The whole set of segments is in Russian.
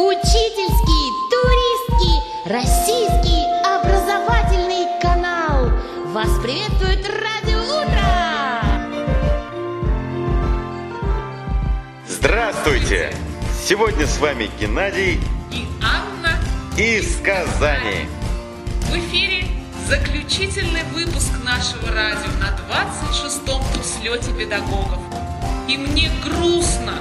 Учительский, туристский, российский образовательный канал. Вас приветствует Радио Утро! Здравствуйте! Сегодня с вами Геннадий и Анна из Казани. В эфире заключительный выпуск нашего радио на 26-м слете педагогов. И мне грустно.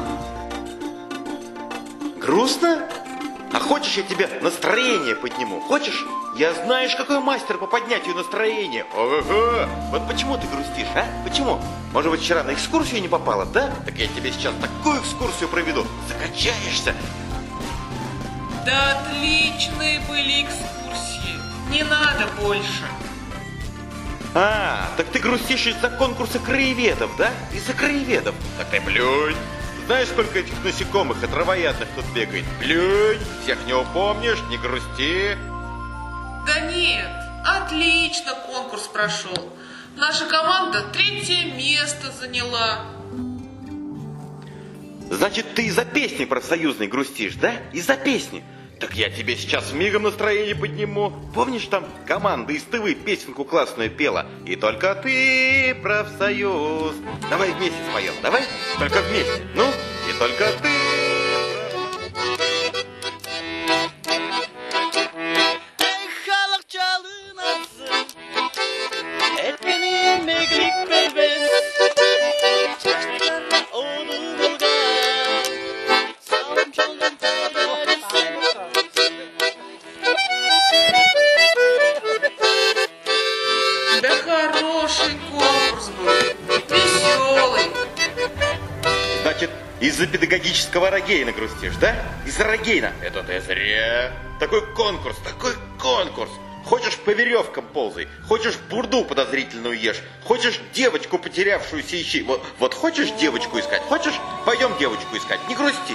Грустно? А хочешь, я тебе настроение подниму? Хочешь? Я знаешь, какой мастер по поднятию настроения. Ого! Вот почему ты грустишь, а? Почему? Может быть, вчера на экскурсию не попала, да? Так я тебе сейчас такую экскурсию проведу. Закачаешься. Да отличные были экскурсии. Не надо больше. А, так ты грустишь из-за конкурса краеведов, да? Из-за краеведов. Так ты плюнь. Знаешь, сколько этих насекомых и травоядных тут бегает? Плюнь, всех не упомнишь, не грусти. Да нет, отлично конкурс прошел. Наша команда 3-е место заняла. Значит, ты из-за песни профсоюзной грустишь, да? Из-за песни. Так я тебе сейчас мигом настроение подниму. Помнишь, там команда из ТВ песенку классную пела? И только ты, профсоюз. Давай вместе споем, давай? Только вместе. Ну, и только ты. Да хороший конкурс был, веселый. Значит, из-за педагогического Рогейна грустишь, да? Из-за Рогейна. Это ты зря. Такой конкурс, такой конкурс. Хочешь, по веревкам ползай, хочешь, бурду подозрительную ешь, хочешь, девочку потерявшуюся ищи. Вот хочешь девочку искать, хочешь, пойдем девочку искать, не грусти.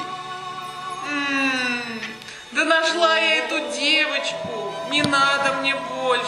Да нашла я эту девочку, не надо мне больше.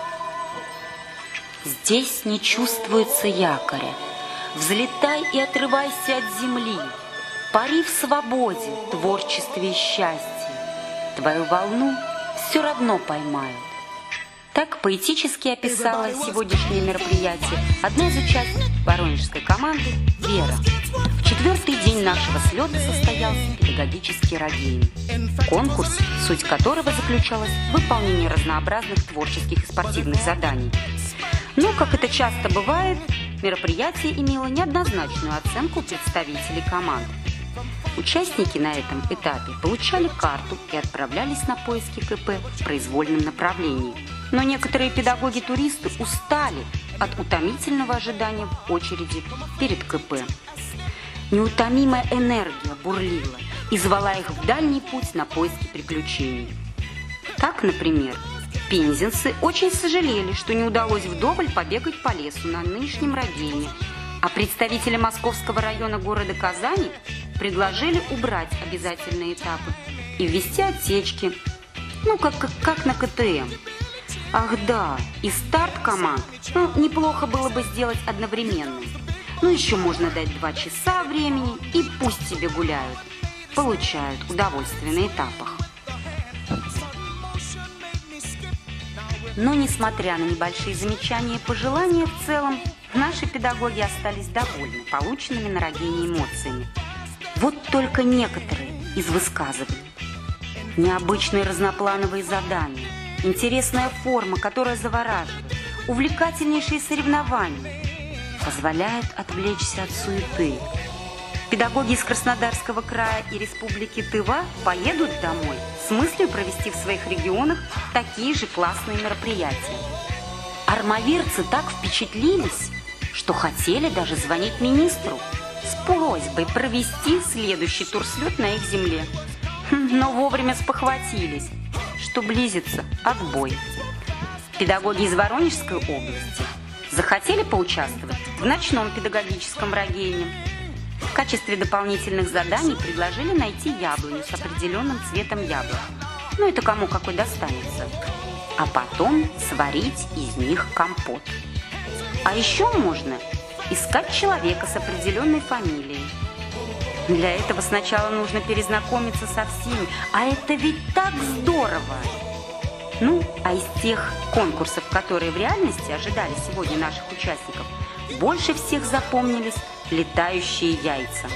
Здесь не чувствуется якоря. Взлетай и отрывайся от земли. Пари в свободе, творчестве и счастье. Твою волну все равно поймают. Так поэтически описала сегодняшнее мероприятие одна из участниц воронежской команды Вера. В 4-й день нашего слета состоялся педагогический Рогейн. Конкурс, суть которого заключалась в выполнении разнообразных творческих и спортивных заданий. Но, как это часто бывает, мероприятие имело неоднозначную оценку представителей команд. Участники на этом этапе получали карту и отправлялись на поиски КП в произвольном направлении. Но некоторые педагоги-туристы устали от утомительного ожидания в очереди перед КП. Неутомимая энергия бурлила и звала их в дальний путь на поиски приключений. Так, например, пензенцы очень сожалели, что не удалось вдоволь побегать по лесу на нынешнем Рогейне, а представители Московского района города Казани предложили убрать обязательные этапы и ввести отсечки, как на КТМ. Ах да, и старт команд, неплохо было бы сделать одновременным. Еще можно дать 2 часа времени, и пусть себе гуляют, получают удовольствие на этапах. Но, несмотря на небольшие замечания и пожелания, в целом, наши педагоги остались довольны полученными на Рогейне эмоциями. Вот только некоторые из высказываний. Необычные разноплановые задания, интересная форма, которая завораживает, увлекательнейшие соревнования позволяют отвлечься от суеты. Педагоги из Краснодарского края и Республики Тыва поедут домой с мыслью провести в своих регионах такие же классные мероприятия. Армавирцы так впечатлились, что хотели даже звонить министру с просьбой провести следующий турслет на их земле. Но вовремя спохватились, что близится отбой. Педагоги из Воронежской области захотели поучаствовать в ночном педагогическом Рогейне. В качестве дополнительных заданий предложили найти яблоню с определенным цветом яблок. Это кому какой достанется. А потом сварить из них компот. А еще можно искать человека с определенной фамилией. Для этого сначала нужно перезнакомиться со всеми, а это ведь так здорово! Ну, а из тех конкурсов, которые в реальности ожидали сегодня наших участников, больше всех запомнились летающие яйца.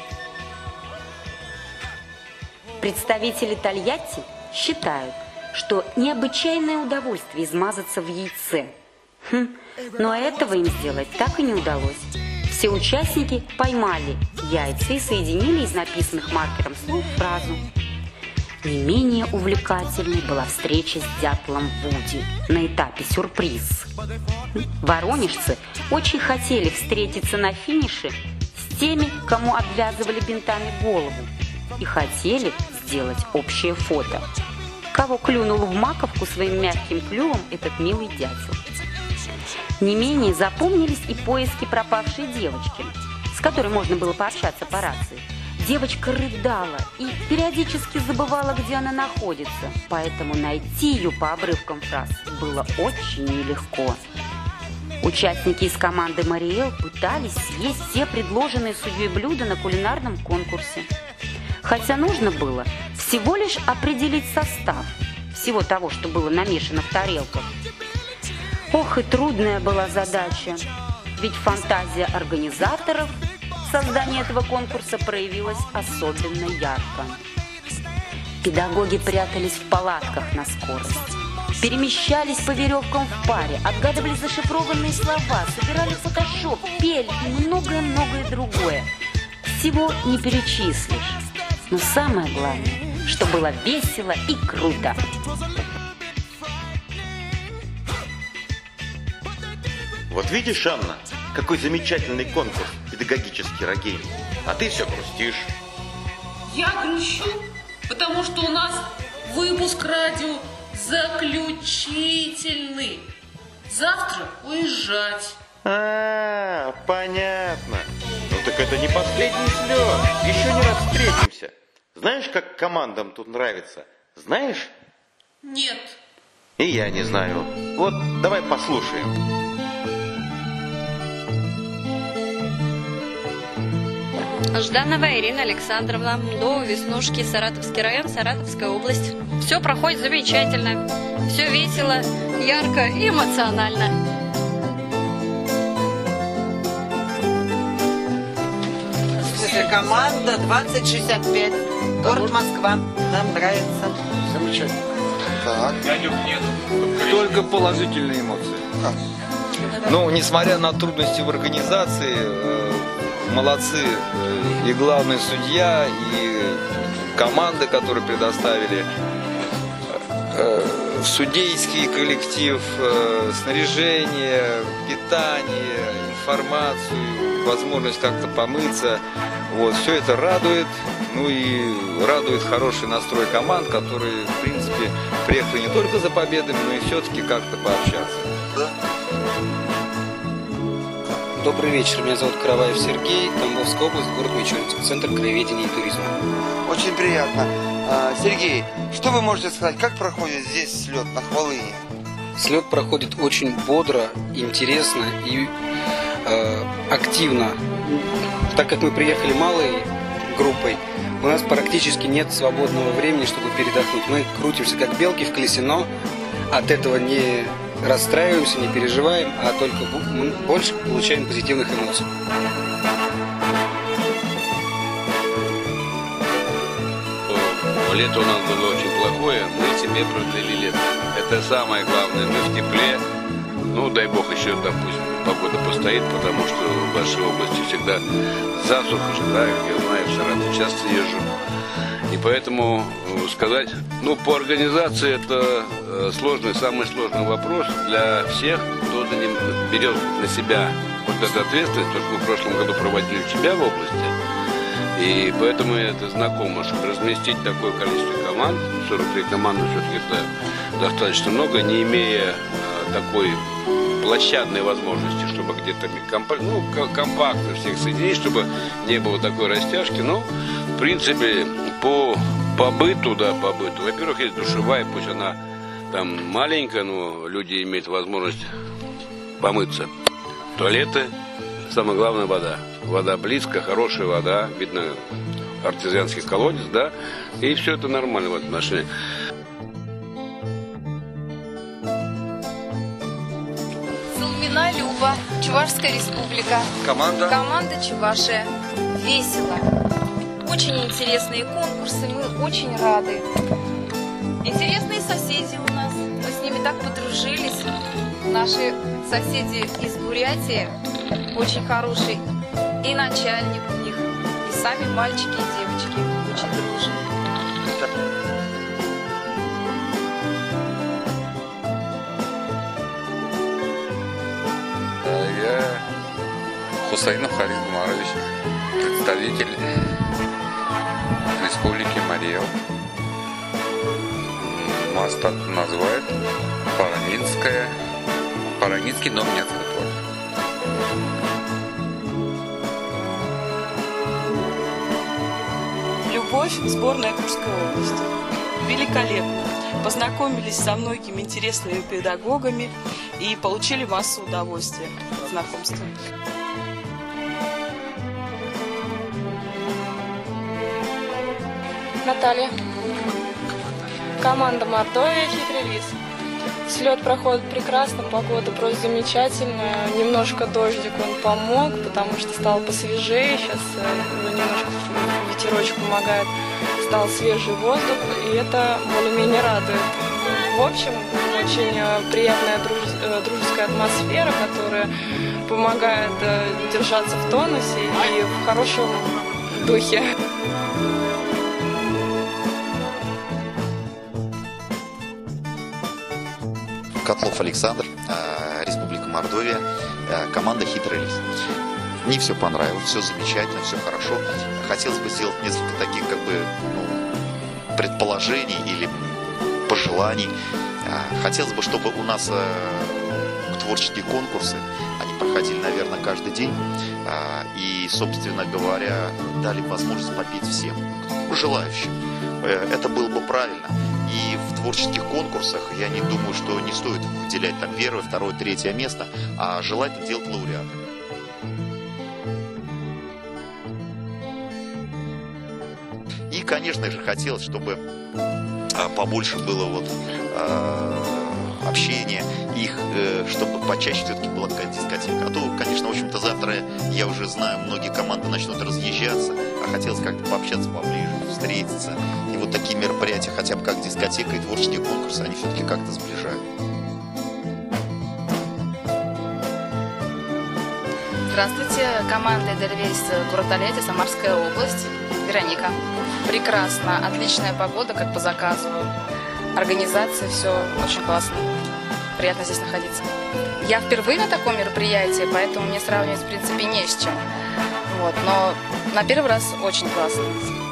Представители Тольятти считают, что необычайное удовольствие измазаться в яйце. Но этого им сделать так и не удалось. Все участники поймали яйца и соединили из написанных маркером слов фразу. Не менее увлекательной была встреча с дятлом Вуди на этапе «Сюрприз». Воронежцы очень хотели встретиться на финише с теми, кому обвязывали бинтами голову, и хотели сделать общее фото. Кого клюнул в маковку своим мягким клювом этот милый дятел. Не менее запомнились и поиски пропавшей девочки, с которой можно было пообщаться по рации. Девочка рыдала и периодически забывала, где она находится, поэтому найти ее по обрывкам фраз было очень нелегко. Участники из команды «Мариэл» пытались съесть все предложенные судьей блюда на кулинарном конкурсе. Хотя нужно было всего лишь определить состав всего того, что было намешано в тарелках. Ох, и трудная была задача, ведь фантазия организаторов в создании этого конкурса проявилась особенно ярко. Педагоги прятались в палатках на скорость, перемещались по веревкам в паре, отгадывали зашифрованные слова, собирали фотошоп, пели и многое-многое другое. Всего не перечислишь. Но самое главное, что было весело и круто. Вот видишь, Анна, какой замечательный конкурс педагогический рогейный. А ты все грустишь. Я грущу, потому что у нас выпуск радио заключительный. Завтра уезжать. Понятно. Ну так это не последний слет. Еще не раз встретимся. Знаешь, как командам тут нравится? Знаешь? Нет. И я не знаю. Вот давай послушаем. Жданова Ирина Александровна, МДО Веснушки, Саратовский район, Саратовская область. Все проходит замечательно, все весело, ярко и эмоционально. Команда 2065, город Москва. Нам нравится. Замечательно. Так. Только положительные эмоции. Ну, несмотря на трудности в организации, молодцы и главный судья, и команды, которые предоставили, судейский коллектив, снаряжение, питание, информацию, возможность как-то помыться. Вот, все это радует. Ну и радует хороший настрой команд, которые, в принципе, приехали не только за победами, но и все-таки как-то пообщаться. Да. Добрый вечер, меня зовут Караваев Сергей, Тамбовская область, город Мичуринск, Центр краеведения и туризма. Очень приятно. Сергей, что вы можете сказать, как проходит здесь слет на Хвалыне? Слет проходит очень бодро, интересно и активно. Так как мы приехали малой группой, у нас практически нет свободного времени, чтобы передохнуть. Мы крутимся как белки в колесе, но от этого не расстраиваемся, не переживаем, а только больше получаем позитивных эмоций. Лето у нас было очень плохое, мы себе продлили лето. Это самое главное, мы в тепле. Ну, дай бог еще там пусть погода постоит, потому что в вашей области всегда засуха же, да, я знаю, в Саратов часто езжу. И поэтому сказать, ну, по организации это сложный, самый сложный вопрос для всех, кто берет на себя вот эту ответственность, потому что мы в прошлом году проводили у тебя в области. И поэтому это знакомо, чтобы разместить такое количество команд, 43 команды все-таки это достаточно много, не имея такой площадной возможности, чтобы где-то компактно всех соединить, чтобы не было такой растяжки. Но, в принципе, по быту, во-первых, есть душевая, пусть она там маленькая, но люди имеют возможность помыться. Туалеты, самое главное, вода. вода близко, хорошая вода, видно артезианский колодец, да, и все это нормально в этом отношении. Соломина Люба, Чувашская республика. Команда? Команда Чувашия. Весело. Очень интересные конкурсы, мы очень рады. Интересные соседи у нас, мы с ними так подружились. Наши соседи из Бурятии очень хорошие. И начальник у них, и сами мальчики и девочки очень дружат. Я Хусайнов Харис Гумарович, представитель Республики Марий-Эл. Нас так называют Паранинский Дом-Ненецкий двор. Любовь, сборная Курской области. Великолепно. Познакомились со многими интересными педагогами и получили массу удовольствия от знакомства. Наталья. Команда Мордовия, Хитрый лис. Слет проходит прекрасно, погода просто замечательная. Немножко дождик он помог, потому что стало посвежее. Сейчас немножко ветерочек помогает. Стал свежий воздух, и это более-менее радует. В общем, очень приятная дружеская атмосфера, которая помогает держаться в тонусе и в хорошем духе. Котлов Александр, Республика Мордовия, команда «Хитрый лис». Мне все понравилось, все замечательно, все хорошо. Хотелось бы сделать несколько таких предположений или пожеланий. Хотелось бы, чтобы у нас творческие конкурсы, они проходили, наверное, каждый день. И, собственно говоря, дали возможность попеть всем желающим. Это было бы правильно. И в творческих конкурсах я не думаю, что не стоит выделять там первое, второе, третье место, а желательно делать лауреатами. И, конечно же, хотелось, чтобы побольше было общения, чтобы почаще все-таки была какая-то дискотека. А то, конечно, в общем-то, завтра, я уже знаю, многие команды начнут разъезжаться, а хотелось как-то пообщаться поближе, встретиться. И вот такие мероприятия, хотя бы как дискотека и творческие конкурсы, они все-таки как-то сближают. Здравствуйте, команда Эдельвейс, город Тольятти, Самарская область. Вероника. Прекрасно, отличная погода, как по заказу. Организация, все очень классно. Приятно здесь находиться. Я впервые на таком мероприятии, поэтому мне сравнивать, в принципе, не с чем. Но на первый раз очень классно.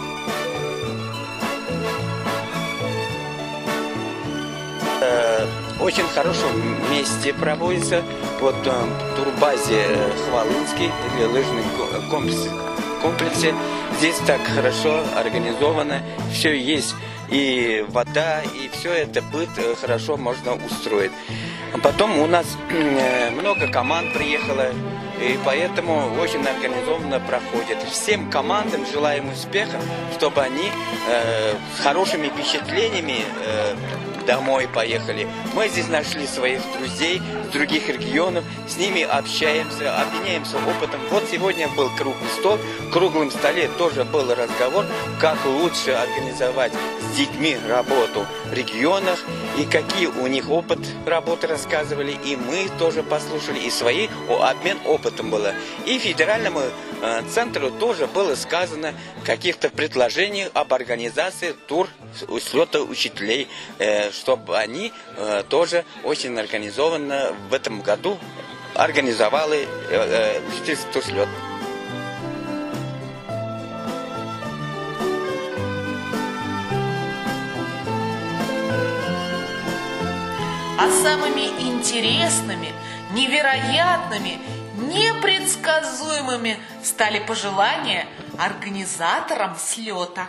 Очень хорошем месте проводится. Турбазе Хвалынский, или лыжный комплексе. Здесь так хорошо организовано, все есть, и вода, и все это быт хорошо можно устроить. Потом у нас много команд приехало, и поэтому очень организованно проходит. Всем командам желаем успеха, чтобы они с хорошими впечатлениями домой поехали. Мы здесь нашли своих друзей с других регионов, с ними общаемся, обменяемся опытом. Сегодня был круглый стол, в круглом столе тоже был разговор, как лучше организовать с детьми работу в регионах, и какие у них опыт работы рассказывали, и мы тоже послушали, и свои обмен опытом было. И федеральному центру тоже было сказано каких-то предложений об организации слета учителей, чтобы они тоже очень организованно в этом году организовали учительский слет. А самыми интересными, невероятными, непредсказуемыми стали пожелания организаторам слета.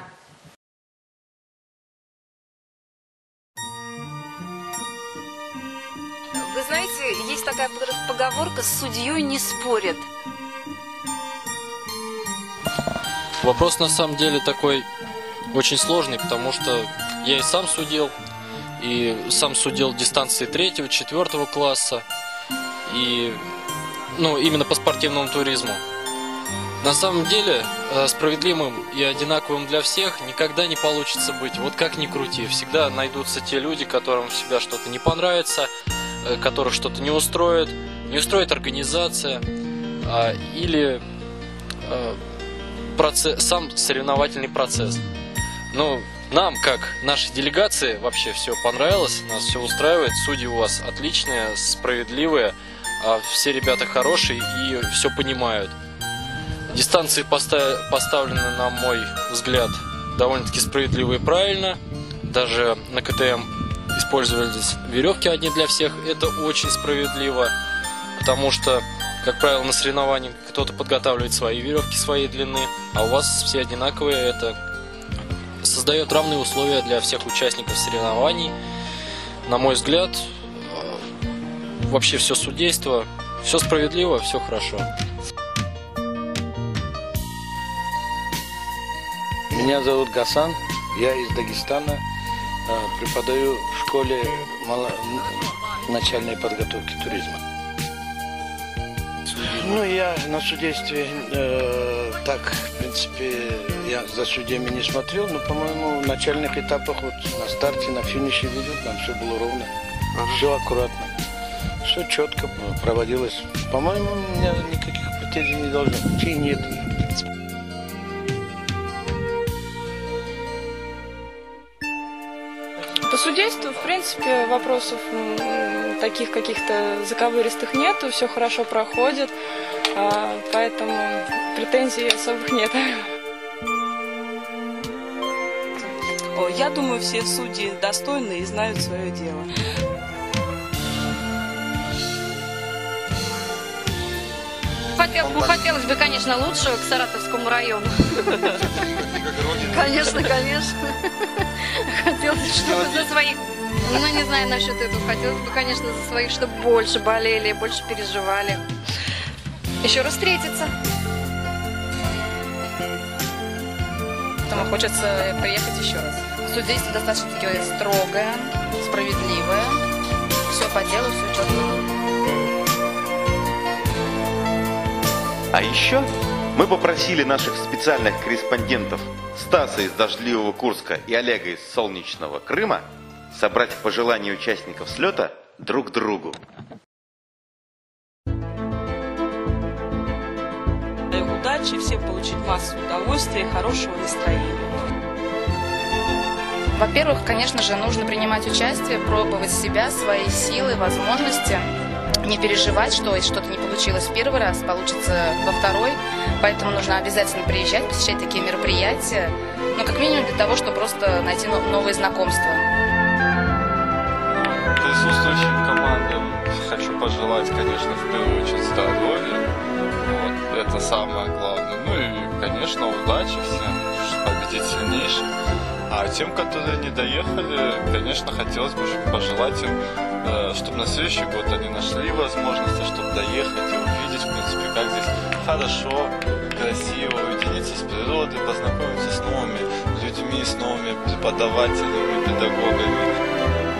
Вы знаете, есть такая поговорка: с судьей не спорят. Вопрос на самом деле такой очень сложный, потому что я и сам судил дистанции 3-4 класса, и именно по спортивному туризму. На самом деле, справедливым и одинаковым для всех никогда не получится быть. Вот как ни крути, всегда найдутся те люди, которым в себя что-то не понравится, которых что-то не устроит организация или сам соревновательный процесс. Нам, как нашей делегации, вообще все понравилось, нас все устраивает, судьи у вас отличные, справедливые, все ребята хорошие и все понимают. Дистанции поставлены, на мой взгляд, довольно-таки справедливо и правильно. Даже на КТМ использовались веревки одни для всех. Это очень справедливо, потому что, как правило, на соревнованиях кто-то подготавливает свои веревки своей длины, а у вас все одинаковые. Это создает равные условия для всех участников соревнований. На мой взгляд, вообще все судейство, все справедливо, все хорошо. Меня зовут Гасан, я из Дагестана, преподаю в школе начальной подготовки туризма. Я на судействе так, в принципе, я за судьями не смотрел, но, по-моему, в начальных этапах, на старте, на финише видел, там все было ровно, все аккуратно, все четко проводилось. По-моему, у меня никаких претензий не должно быть, и нет, в принципе. По судейству, в принципе, вопросов таких каких-то заковыристых нету, все хорошо проходит, поэтому претензий особых нет. Я думаю, все судьи достойны и знают свое дело. Хотелось бы, конечно, лучшего к Саратовскому району. Конечно. Хотелось, чтобы за своих... не знаю насчет этого. Хотелось бы, конечно, за своих, чтобы больше болели, больше переживали. Еще раз встретиться. Поэтому хочется приехать еще раз. Судейство достаточно строгое, справедливое. Все по делу, все четко. А еще мы попросили наших специальных корреспондентов Стаса из дождливого Курска и Олега из солнечного Крыма собрать пожелания участников слета друг другу. Удачи, всем получить массу удовольствия и хорошего настроения. Во-первых, конечно же, нужно принимать участие, пробовать себя, свои силы, возможности. Не переживать, что если что-то не получилось в первый раз, получится во второй. Поэтому нужно обязательно приезжать, посещать такие мероприятия. Как минимум для того, чтобы просто найти новые знакомства. Присутствующим командам хочу пожелать, конечно, в первую очередь здоровья. Это самое главное. И, конечно, удачи всем, победить сильнейших. А тем, которые не доехали, конечно, хотелось бы пожелать им, чтобы на следующий год они нашли возможности, чтобы доехать и увидеть, в принципе, как здесь хорошо, красиво, уединиться с природой, познакомиться с новыми людьми, с новыми преподавателями, педагогами.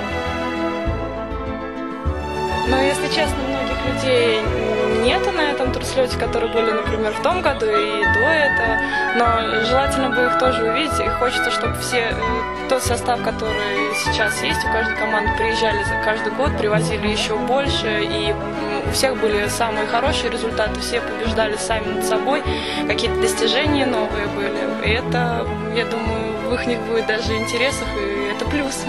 Если честно, многих людей нету на этом турслете, которые были, например, в том году и до этого, но желательно бы их тоже увидеть, и хочется, чтобы все, тот состав, который сейчас есть, у каждой команды приезжали каждый год, привозили еще больше, и у всех были самые хорошие результаты, все побеждали сами над собой, какие-то достижения новые были, и это, я думаю, в их будет даже интересах, и это плюс.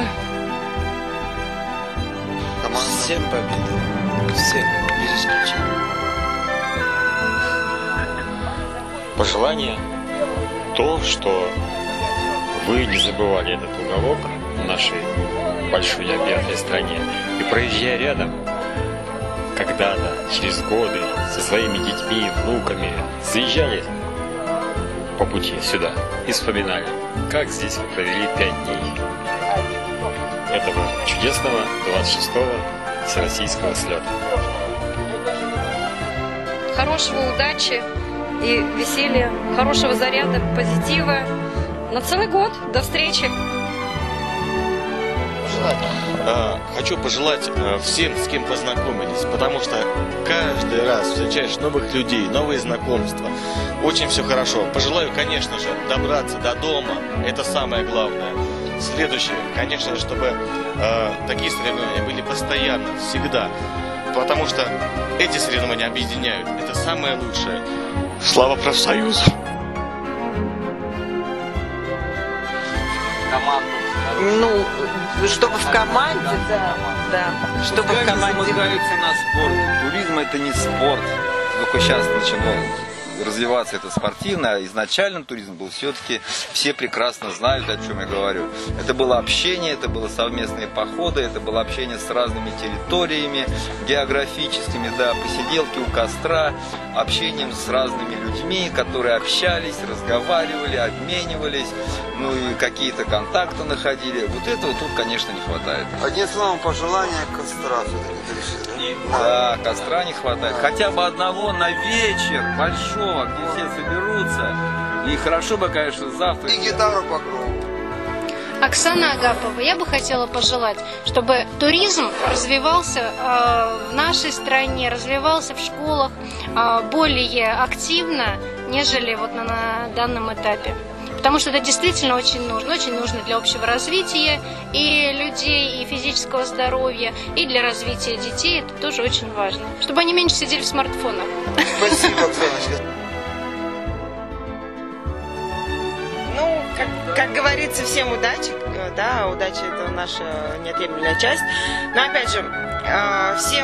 Всем победы, всем, без исключения. Пожелание то, что вы не забывали этот уголок в нашей большой необъятной стране. И проезжая рядом, когда-то, через годы, со своими детьми, внуками, заезжали по пути сюда и вспоминали, как здесь вы провели 5 дней этого чудесного 26-го всероссийского слета. Хорошего, удачи и веселья, хорошего заряда, позитива на целый год. До встречи! Хочу пожелать всем, с кем познакомились, потому что каждый раз встречаешь новых людей, новые знакомства. Очень все хорошо. Пожелаю, конечно же, добраться до дома. Это самое главное. Следующее, конечно же, чтобы такие соревнования были постоянно, всегда. Потому что эти соревнования объединяют. Это самое лучшее. Слава профсоюзу! Ну, чтобы в команде, да. Чтобы в команде. Замыкаются на спорт. Туризм это не спорт. Только сейчас начинает развиваться это спортивно, а изначально туризм был все-таки, все прекрасно знают, о чем я говорю. Это было общение, это было совместные походы, это было общение с разными территориями географическими, да, посиделки у костра, общением с разными людьми, которые общались, разговаривали, обменивались, ну и какие-то контакты находили. Вот этого тут, конечно, не хватает. Одним словом, пожелания костра все-таки. Да, костра не хватает. Хотя бы одного на вечер большого, где все соберутся. И хорошо бы, конечно, завтра. И гитару по кругу. Оксана Агапова, я бы хотела пожелать, чтобы туризм развивался в нашей стране, развивался в школах более активно, нежели вот на данном этапе. Потому что это действительно очень нужно для общего развития и людей, и физического здоровья, и для развития детей. Это тоже очень важно. Чтобы они меньше сидели в смартфонах. Спасибо, Оксаночка. Ну, как говорится, всем удачи. Да, удача – это наша неотъемлемая часть. Но опять же, всем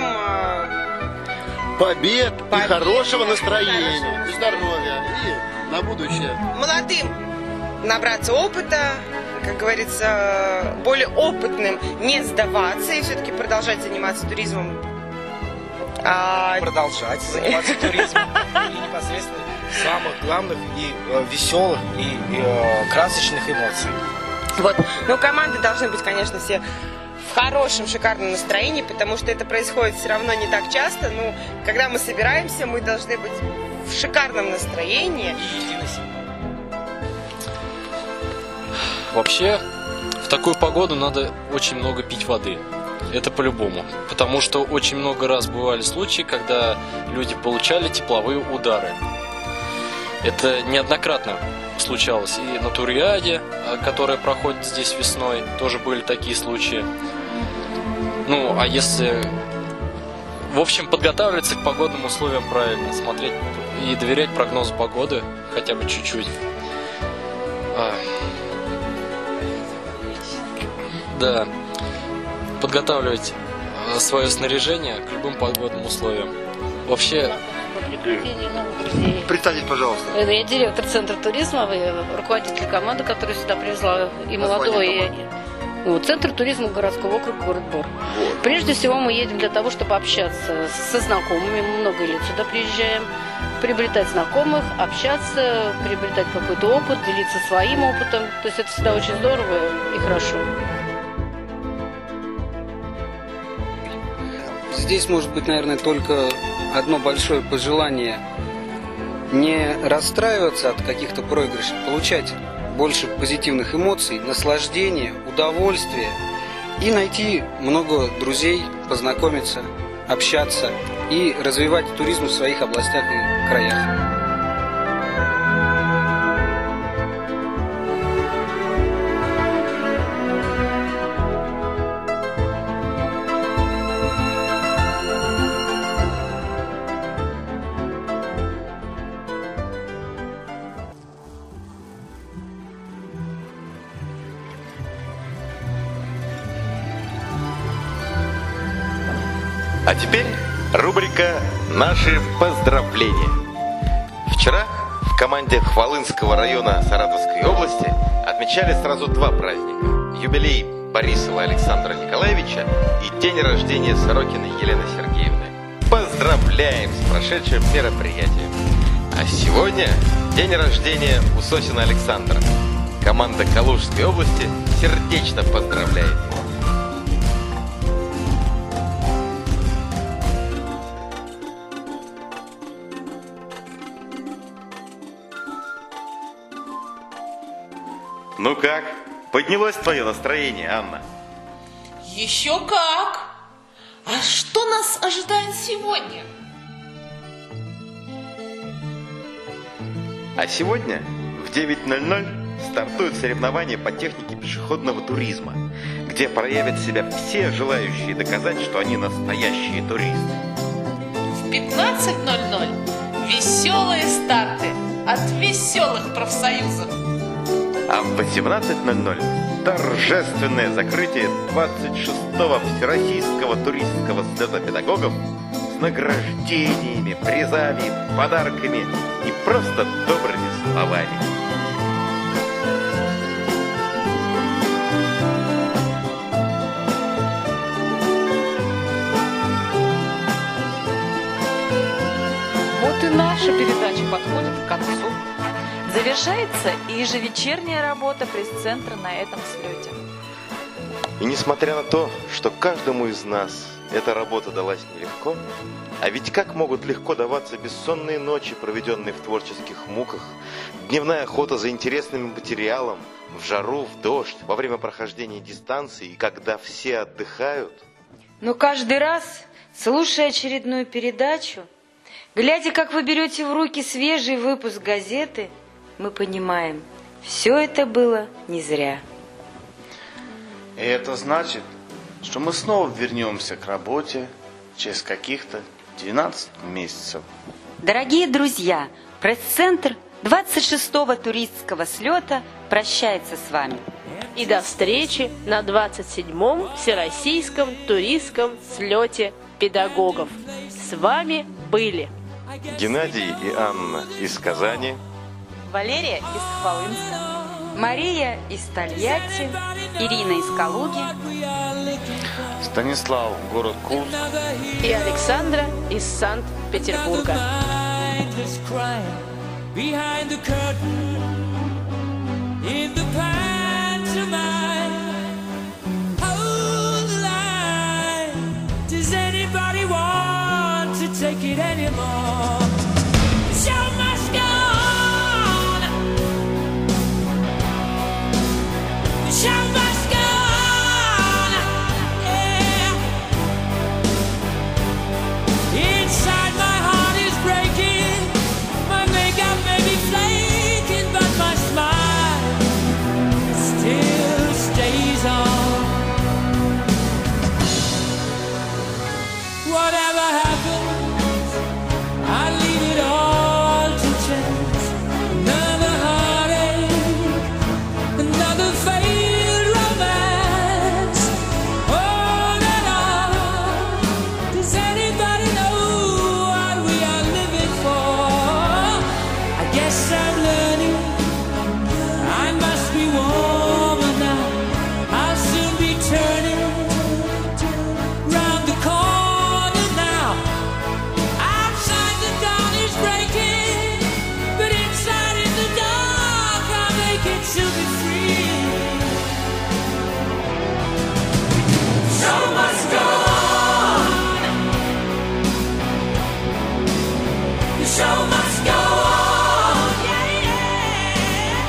побед и хорошего настроения, и здоровья, и на будущее. Молодым набраться опыта, как говорится, более опытным не сдаваться и все-таки продолжать заниматься туризмом. Продолжать заниматься туризмом и непосредственно самых главных и веселых и красочных эмоций. Вот. Но команды должны быть, конечно, все в хорошем, шикарном настроении, потому что это происходит все равно не так часто. Но когда мы собираемся, мы должны быть в шикарном настроении. Вообще, в такую погоду надо очень много пить воды. Это по-любому. Потому что очень много раз бывали случаи, когда люди получали тепловые удары. Это неоднократно случалось и на Туриаде, которая проходит здесь весной, тоже были такие случаи. Ну, а если... В общем, подготавливаться к погодным условиям правильно, смотреть и доверять прогнозу погоды хотя бы чуть-чуть. Да, подготавливать свое снаряжение к любым погодным условиям. Вообще... Представьте, пожалуйста. Я директор Центра туризма, руководитель команды, которая сюда привезла и молодого, и... Центр туризма городского округа, город Бор. Вот. Прежде всего мы едем для того, чтобы общаться со знакомыми. Мы много лет сюда приезжаем, приобретать знакомых, общаться, приобретать какой-то опыт, делиться своим опытом. То есть это всегда очень здорово и хорошо. Здесь может быть, наверное, только одно большое пожелание: не расстраиваться от каких-то проигрышей, получать больше позитивных эмоций, наслаждения, удовольствия и найти много друзей, познакомиться, общаться и развивать туризм в своих областях и краях. А теперь рубрика «Наши поздравления». Вчера в команде Хвалынского района Саратовской области отмечали сразу два праздника. Юбилей Борисова Александра Николаевича и день рождения Сорокиной Елены Сергеевны. Поздравляем с прошедшим мероприятием. А сегодня день рождения Усосина Александра. Команда Калужской области сердечно поздравляет его. Ну как? Поднялось твое настроение, Анна? Еще как! А что нас ожидает сегодня? А сегодня в 9:00 стартуют соревнования по технике пешеходного туризма, где проявят себя все желающие доказать, что они настоящие туристы. В 15:00 веселые старты от веселых профсоюзов. А в 18:00 торжественное закрытие 26-го Всероссийского туристского слета педагогов с награждениями, призами, подарками и просто добрыми словами. Вот и наша передача подходит к концу. Завершается и ежевечерняя работа пресс-центра на этом слете. И несмотря на то, что каждому из нас эта работа далась нелегко, а ведь как могут легко даваться бессонные ночи, проведенные в творческих муках, дневная охота за интересным материалом, в жару, в дождь, во время прохождения дистанции, и когда все отдыхают. Но каждый раз, слушая очередную передачу, глядя, как вы берете в руки свежий выпуск газеты, мы понимаем, все это было не зря. И это значит, что мы снова вернемся к работе через каких-то 12 месяцев. Дорогие друзья, пресс-центр 26-го туристского слета прощается с вами. И до встречи на 27-м Всероссийском туристском слете педагогов. С вами были Геннадий и Анна из Казани, Валерия из Хвалынска, Мария из Тольятти, Ирина из Калуги, Станислав, город Курск, и Александра из Санкт-Петербурга. Take it anymore. The show must go on. The show must go on. Yeah. Inside my heart is breaking. My makeup may be flaking, but my smile still stays on. Whatever happens, I leave it all to chance. Another heartache, another failed romance. All in all, does anybody know what we are living for? I guess I'm learning, I must be warmer now. I'll soon be turning round the corner now. Outside the dawn is breaking, but inside in the dark I'll make it to be free. The show must go on. The show must go on. Yeah, yeah.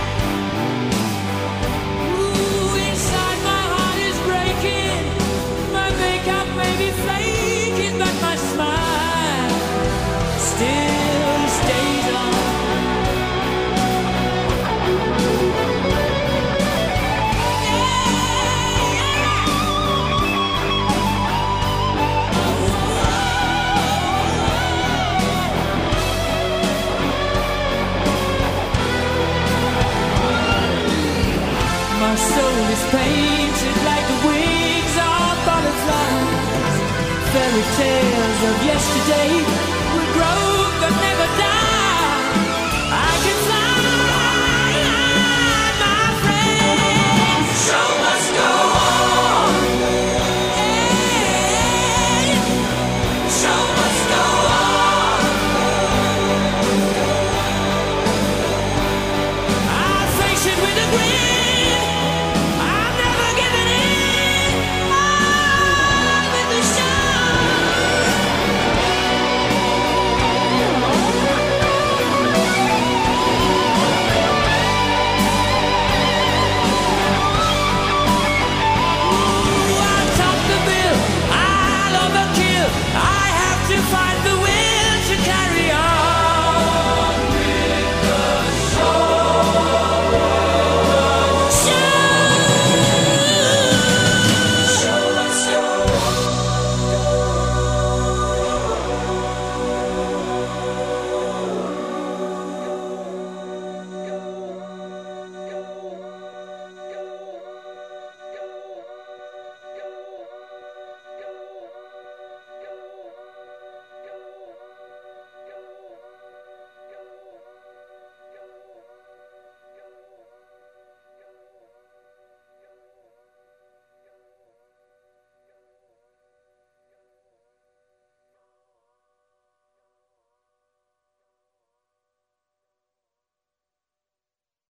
Ooh, inside my heart is breaking. My makeup may be flaking, but my smile still stays on. My soul is painted like the wings of butterflies. Fairy tales of yesterday will grow but never die.